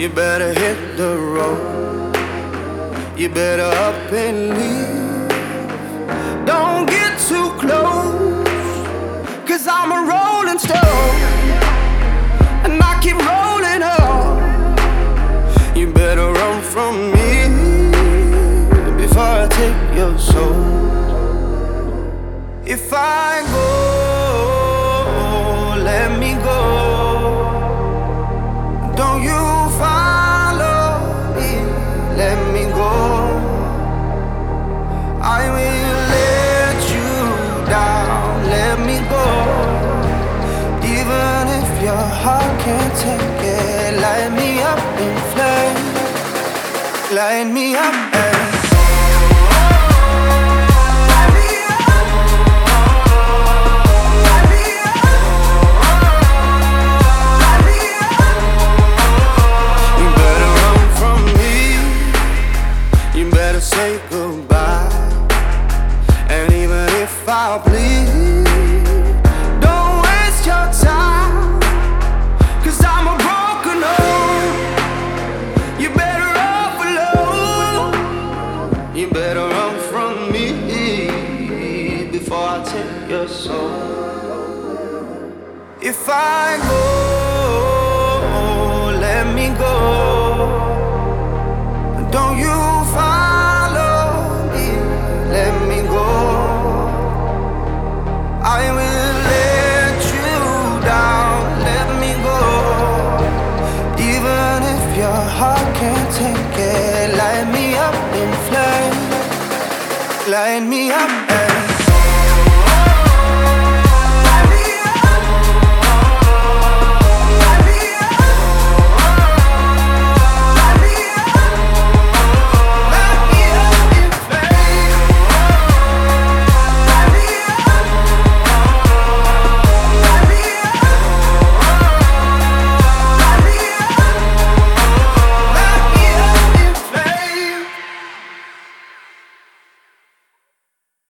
You better hit the road. You better up and leave. Don't get too close, 'cause I'm a rolling stone, and I keep rolling up. You better run from me before I take your soul. If I go, let me go. Don't you follow me, let me go. I will let you down, let me go. Even if your heart can't take it, light me up in flames, light me up and say goodbye. And even if I bleed, don't waste your time, 'cause I'm a broken home. You better run alone. You better run from me before I take your soul. If I go, let me go. Don't you let me go. I will let you down, let me go. Even if your heart can't take it, light me up in flames, light me up and